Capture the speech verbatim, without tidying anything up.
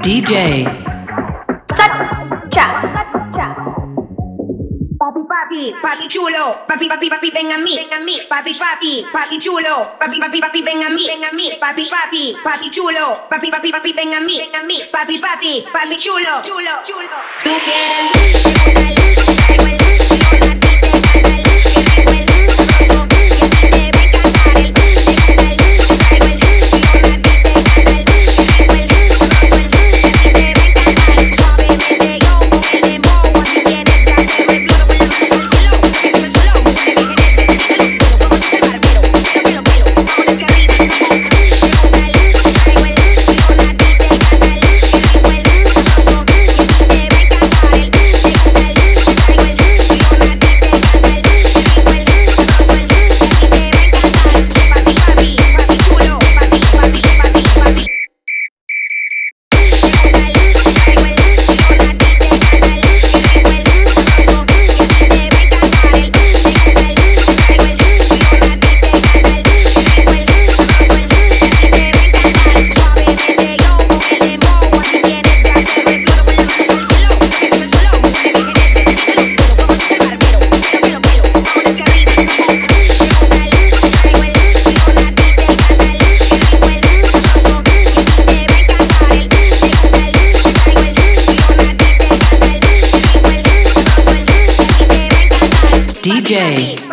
D J Sacha. Papi, papi, papi chulo, papi, papi, papi, ven a mí, ven a mí, papi, papi, papi chulo, papi, papi, papi, ven a mí, ven a mí, papi, papi, papi chulo, papi, papi, papi, ven a mí, ven a mí, papi, papi, papi chulo, chulo, chulo. Tú quieres D J